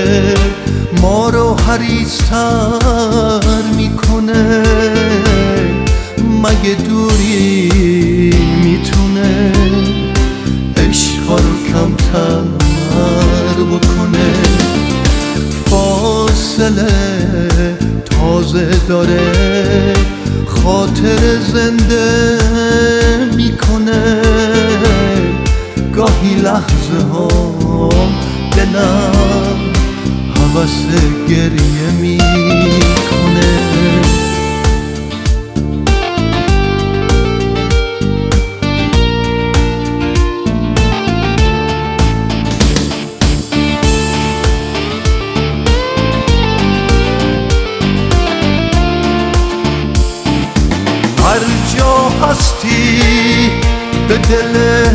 ما رو حریص‌تر میکنه. مگه دوری میتونه عشقا رو کمتر بکنه؟ فاصله تازه داره خاطر زنده میکنه. گاهی لحظه ها دلم هوس گریه میکنه. هر جا هستی به دل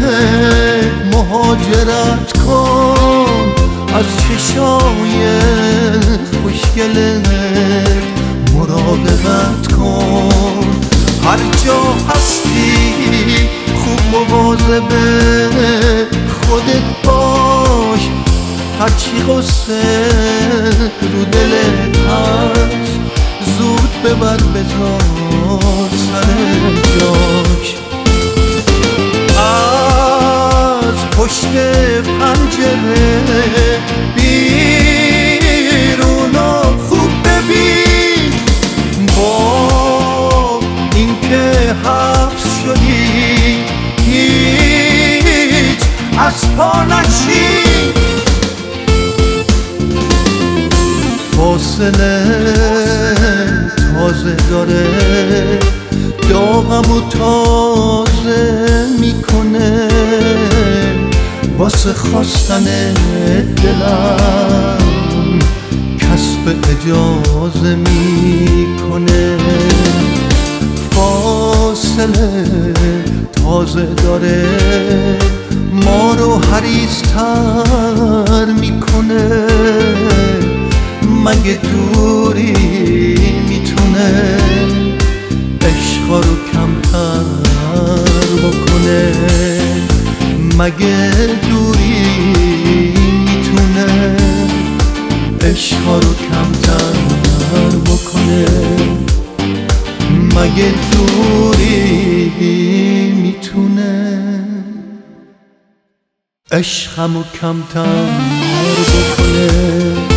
مهاجرت کن، از چشای خوشگلت مراقبت کن. هر جا هستی خوب مواظب خودت باش، هرچی غصه رو دلت هست زود ببر بذار سر جاش. از پشت پنجره بیرونو خوب ببین، با اینکه حبس شدی هیچ از پا نشی. فاصله تازه داره داغمو تازه میکنه. واسه خواستن دلم کسب اجازه میکنه. فاصله تازه داره ما رو حریص‌تر میکنه. مگه دوری میتونه عشقا رو کمتر بکنه؟ مگه دوری میتونه عشقا رو کمتر بکنه؟ مگه دوری میتونه عشقمو کمتر بکنه؟